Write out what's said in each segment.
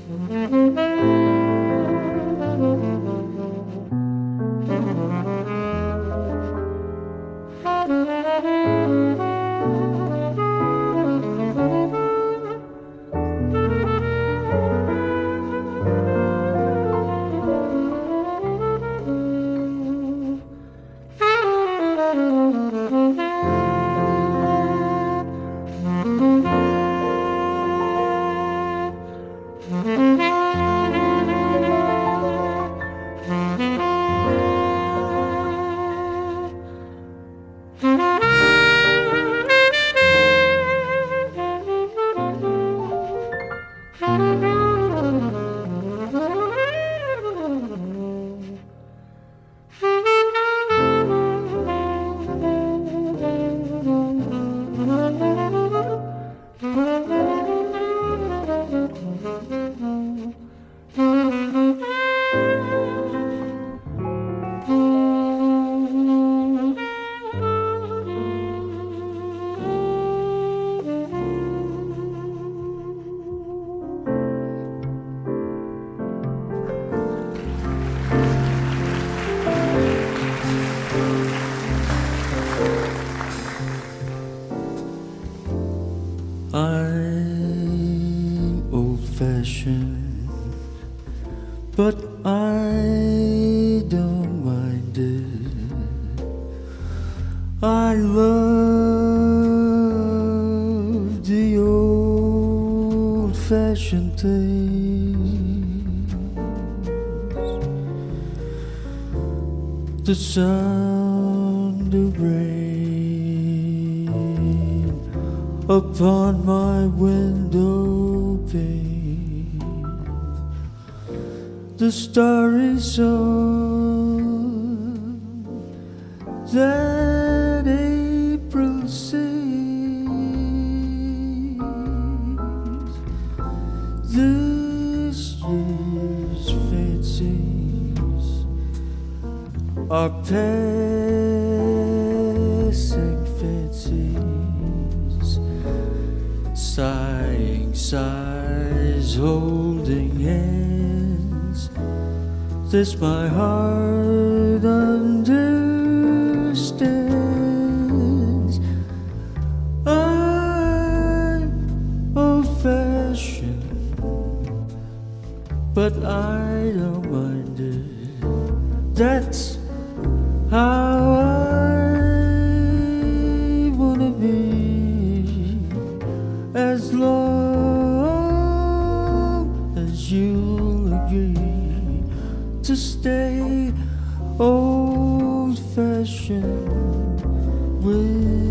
I'm old-fashioned, but I don't mind it. I love the old-fashioned things, the sound of rain upon my window pane, the starry song that April sings. This year's fancies are passing fancies, sighing sighs, holding hands. This my heart understands. I'm old-fashioned, but I don't mind it. That's how I wanna be, as long as you'll agree to stay old-fashioned with me.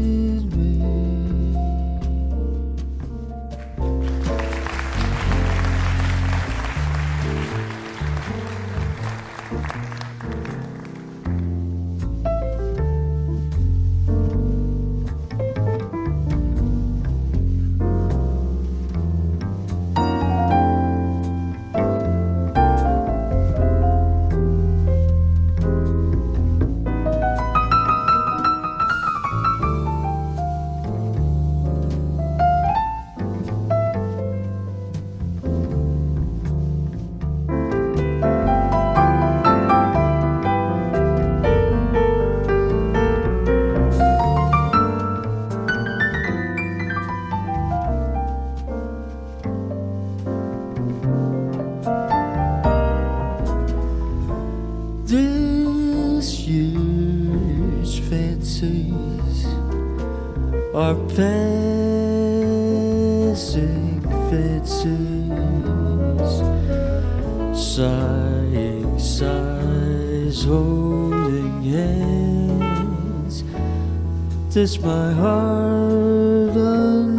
This year's fancies are passing fancies, sighing sighs, holding hands. This my heart